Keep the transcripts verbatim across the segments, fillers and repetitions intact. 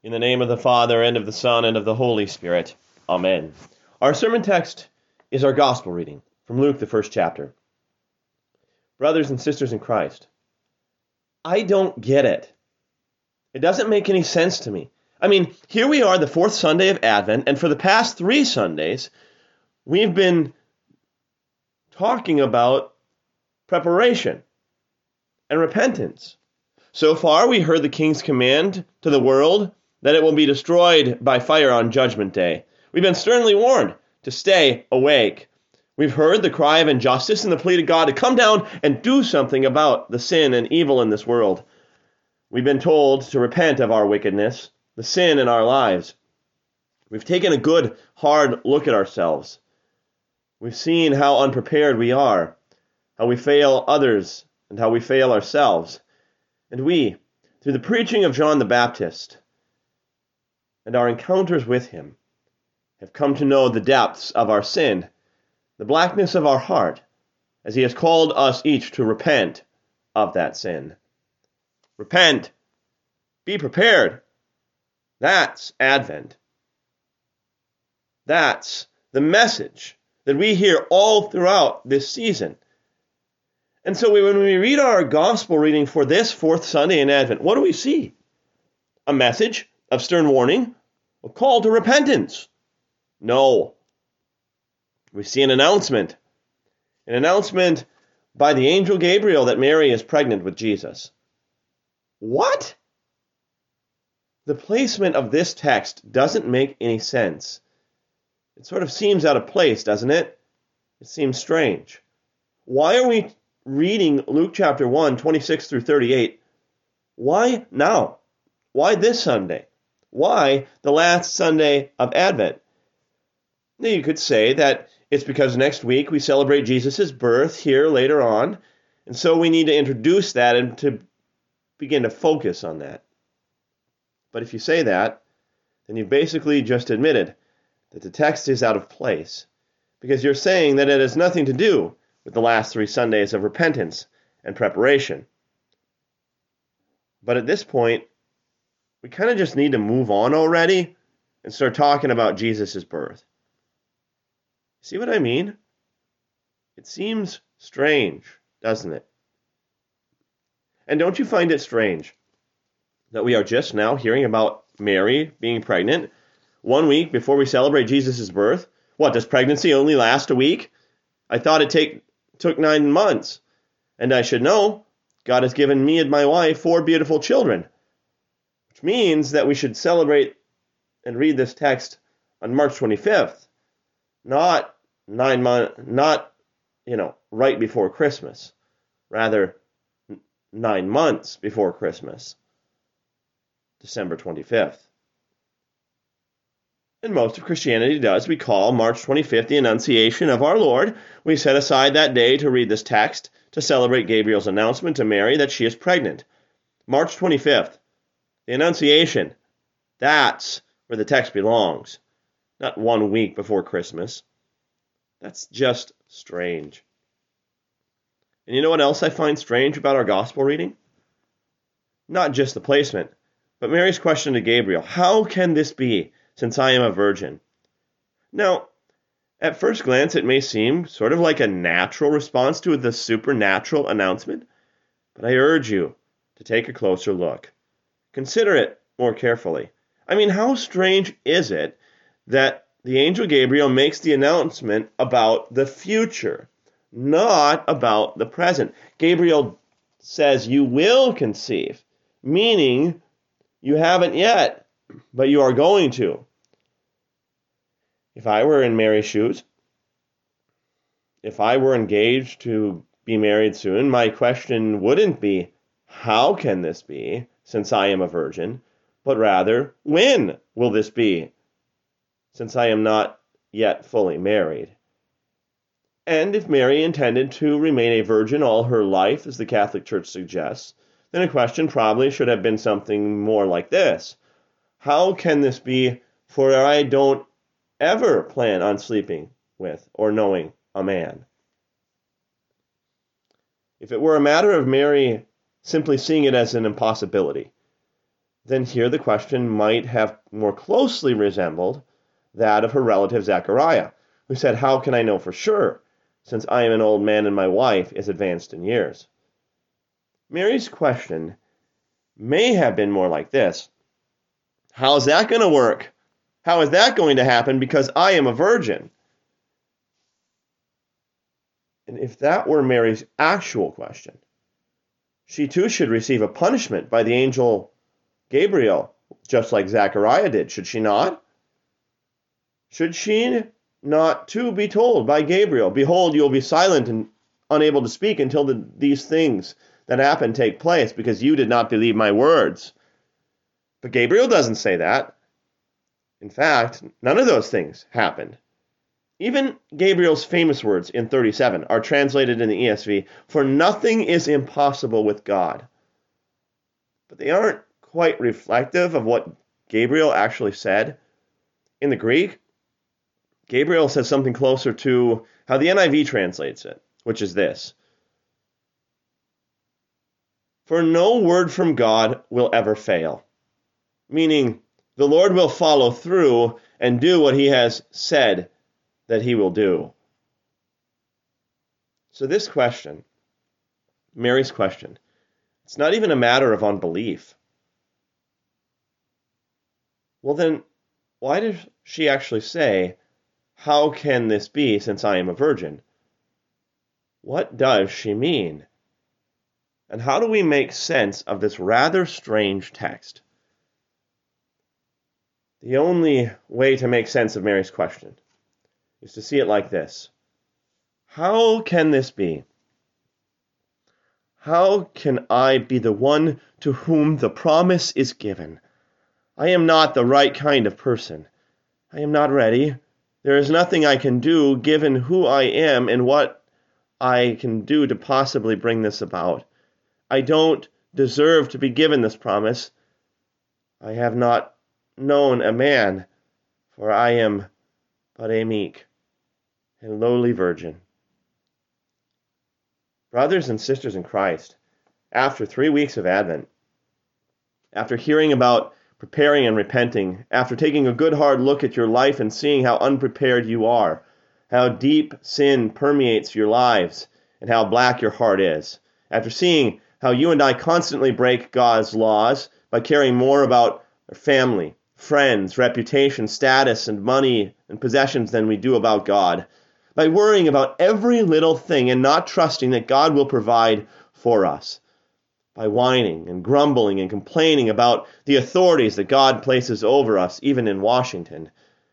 In the name of the Father, and of the Son, and of the Holy Spirit. Amen. Our sermon text is our gospel reading from Luke, the first chapter. Brothers and sisters in Christ, I don't get it. It doesn't make any sense to me. I mean, here we are, the fourth Sunday of Advent, and for the past three Sundays, we've been talking about preparation and repentance. So far, we heard the King's command to the world that it will be destroyed by fire on Judgment Day. We've been sternly warned to stay awake. We've heard the cry of injustice and the plea to God to come down and do something about the sin and evil in this world. We've been told to repent of our wickedness, the sin in our lives. We've taken a good, hard look at ourselves. We've seen how unprepared we are, how we fail others, and how we fail ourselves. And we, through the preaching of John the Baptist and our encounters with him, have come to know the depths of our sin, the blackness of our heart, as he has called us each to repent of that sin. Repent. Be prepared. That's Advent. That's the message that we hear all throughout this season. And so when we read our gospel reading for this fourth Sunday in Advent, what do we see? A message of stern warning, a call to repentance? No. We see an announcement. An announcement by the angel Gabriel that Mary is pregnant with Jesus. What? The placement of this text doesn't make any sense. It sort of seems out of place, doesn't it? It seems strange. Why are we reading Luke chapter one, twenty-six through thirty-eight? Why now? Why this Sunday? Why the last Sunday of Advent? Now you could say that it's because next week we celebrate Jesus' birth here later on, and so we need to introduce that and to begin to focus on that. But if you say that, then you've basically just admitted that the text is out of place, because you're saying that it has nothing to do with the last three Sundays of repentance and preparation. But at this point, we kind of just need to move on already and start talking about Jesus' birth. See what I mean? It seems strange, doesn't it? And don't you find it strange that we are just now hearing about Mary being pregnant one week before we celebrate Jesus' birth? What, does pregnancy only last a week? I thought it take took nine months. And I should know, God has given me and my wife four beautiful children. Which means that we should celebrate and read this text on March twenty-fifth. Not nine months, not, you know, right before Christmas. Rather, n- nine months before Christmas. December twenty-fifth. And most of Christianity does. We call March twenty-fifth the Annunciation of our Lord. We set aside that day to read this text to celebrate Gabriel's announcement to Mary that she is pregnant. March twenty-fifth, the Annunciation. That's where the text belongs. Not one week before Christmas. That's just strange. And you know what else I find strange about our gospel reading? Not just the placement, but Mary's question to Gabriel. How can this be, since I am a virgin? Now, at first glance, it may seem sort of like a natural response to the supernatural announcement, but I urge you to take a closer look. Consider it more carefully. I mean, how strange is it that the angel Gabriel makes the announcement about the future, not about the present? Gabriel says, you will conceive, meaning you haven't yet, but you are going to. If I were in Mary's shoes, if I were engaged to be married soon, my question wouldn't be, how can this be, since I am a virgin, but rather, when will this be, since I am not yet fully married? And if Mary intended to remain a virgin all her life, as the Catholic Church suggests, then a question probably should have been something more like this. How can this be, for I don't ever plan on sleeping with or knowing a man? If it were a matter of Mary simply seeing it as an impossibility, then here the question might have more closely resembled that of her relative Zechariah, who said, "How can I know for sure, since I am an old man and my wife is advanced in years?" Mary's question may have been more like this: how is that going to work? How is that going to happen because I am a virgin? And if that were Mary's actual question, she too should receive a punishment by the angel Gabriel, just like Zechariah did, should she not? Should she not too be told by Gabriel, "Behold, you will be silent and unable to speak until the, these things that happen take place, because you did not believe my words"? But Gabriel doesn't say that. In fact, none of those things happened. Even Gabriel's famous words in thirty-seven are translated in the E S V, "For nothing is impossible with God." But they aren't quite reflective of what Gabriel actually said. In the Greek, Gabriel says something closer to how the N I V translates it, which is this: "For no word from God will ever fail," meaning the Lord will follow through and do what he has said that he will do. So this question, Mary's question, it's not even a matter of unbelief. Well then, why does she actually say, "How can this be since I am a virgin"? What does she mean? And how do we make sense of this rather strange text? The only way to make sense of Mary's question is to see it like this: how can this be? How can I be the one to whom the promise is given? I am not the right kind of person. I am not ready. There is nothing I can do, given who I am and what I can do to possibly bring this about. I don't deserve to be given this promise. I have not known a man, for I am but a meek and lowly virgin. Brothers and sisters in Christ, after three weeks of Advent, after hearing about preparing and repenting, after taking a good hard look at your life and seeing how unprepared you are, how deep sin permeates your lives, and how black your heart is, after seeing how you and I constantly break God's laws by caring more about our family, friends, reputation, status, and money and possessions than we do about God, by worrying about every little thing and not trusting that God will provide for us, by whining and grumbling and complaining about the authorities that God places over us, even in Washington,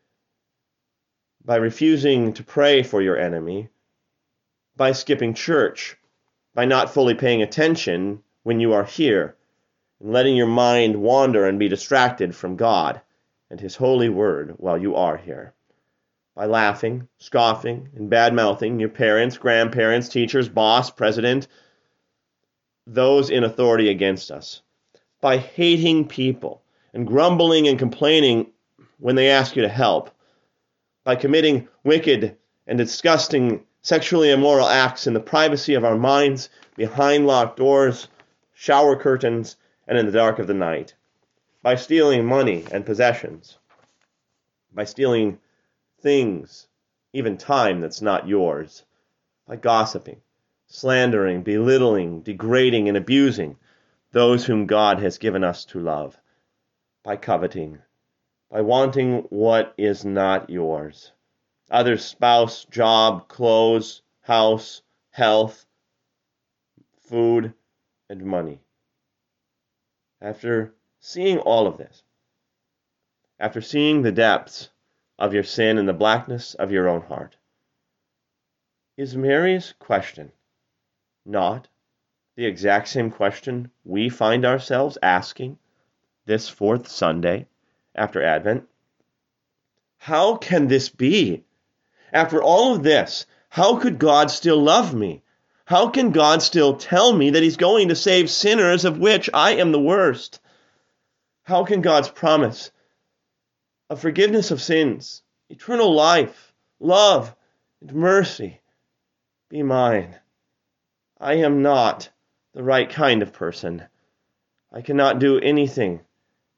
by refusing to pray for your enemy, by skipping church, by not fully paying attention when you are here, and letting your mind wander and be distracted from God and his holy word while you are here, by laughing, scoffing, and bad-mouthing your parents, grandparents, teachers, boss, president, those in authority against us, by hating people and grumbling and complaining when they ask you to help, by committing wicked and disgusting sexually immoral acts in the privacy of our minds, behind locked doors, shower curtains, and in the dark of the night, by stealing money and possessions, by stealing things, even time that's not yours, by gossiping, slandering, belittling, degrading, and abusing those whom God has given us to love, by coveting, by wanting what is not yours, others' spouse, job, clothes, house, health, food, and money. After seeing all of this, after seeing the depths of your sin and the blackness of your own heart, is Mary's question not the exact same question we find ourselves asking this fourth Sunday after Advent? How can this be? After all of this, how could God still love me? How can God still tell me that he's going to save sinners, of which I am the worst? How can God's promise of forgiveness of sins, eternal life, love, and mercy be mine? I am not the right kind of person. I cannot do anything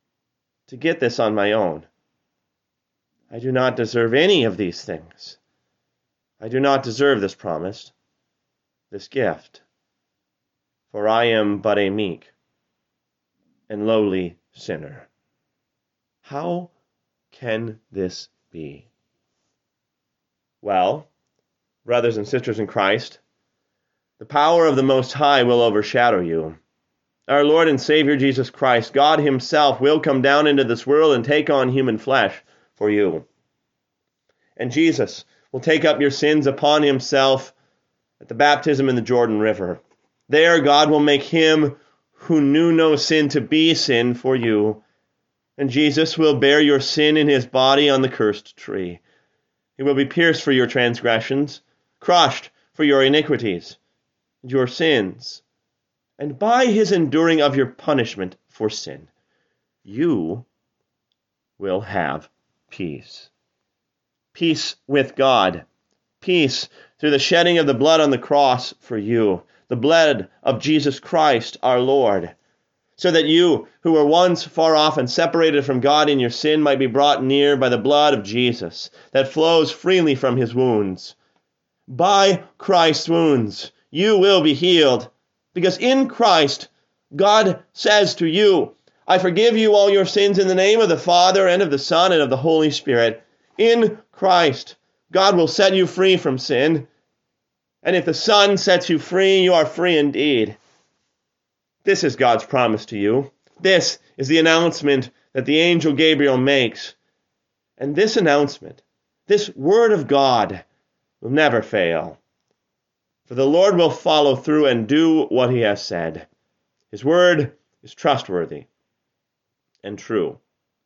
to get this on my own. I do not deserve any of these things. I do not deserve this promise, this gift, for I am but a meek and lowly sinner. How can this be? Well, brothers and sisters in Christ, the power of the Most High will overshadow you. Our Lord and Savior Jesus Christ, God himself, will come down into this world and take on human flesh for you. And Jesus will take up your sins upon himself at the baptism in the Jordan River. There God will make him who knew no sin to be sin for you. And Jesus will bear your sin in his body on the cursed tree. He will be pierced for your transgressions, crushed for your iniquities and your sins. And by his enduring of your punishment for sin, you will have peace. Peace with God. Peace through the shedding of the blood on the cross for you, the blood of Jesus Christ our Lord, so that you, who were once far off and separated from God in your sin, might be brought near by the blood of Jesus that flows freely from his wounds. By Christ's wounds, you will be healed, because in Christ, God says to you, I forgive you all your sins in the name of the Father and of the Son and of the Holy Spirit. In Christ, God will set you free from sin. And if the Son sets you free, you are free indeed. This is God's promise to you. This is the announcement that the angel Gabriel makes. And this announcement, this word of God, will never fail. For the Lord will follow through and do what he has said. His word is trustworthy and true.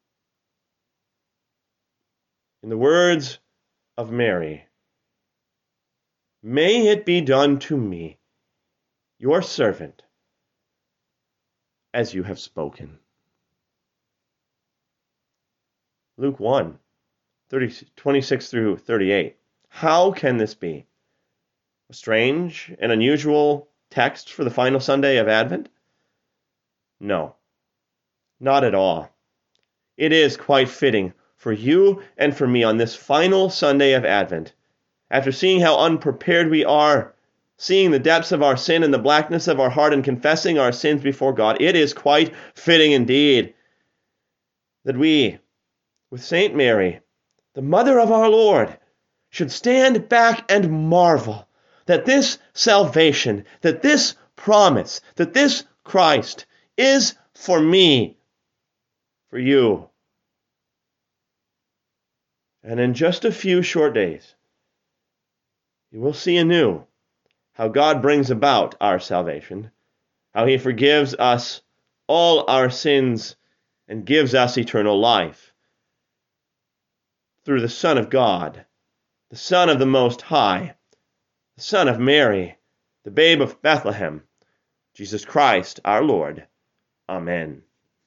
In the words of Mary, may it be done to me, your servant, as you have spoken. Luke one, thirty, twenty-six through thirty-eight. How can this be? A strange and unusual text for the final Sunday of Advent? No, not at all. It is quite fitting for you and for me on this final Sunday of Advent, after seeing how unprepared we are, seeing the depths of our sin and the blackness of our heart and confessing our sins before God. It is quite fitting indeed that we, with Saint Mary, the mother of our Lord, should stand back and marvel that this salvation, that this promise, that this Christ is for me, for you. And in just a few short days, you will see anew how God brings about our salvation, how he forgives us all our sins and gives us eternal life through the Son of God, the Son of the Most High, the Son of Mary, the Babe of Bethlehem, Jesus Christ our Lord. Amen.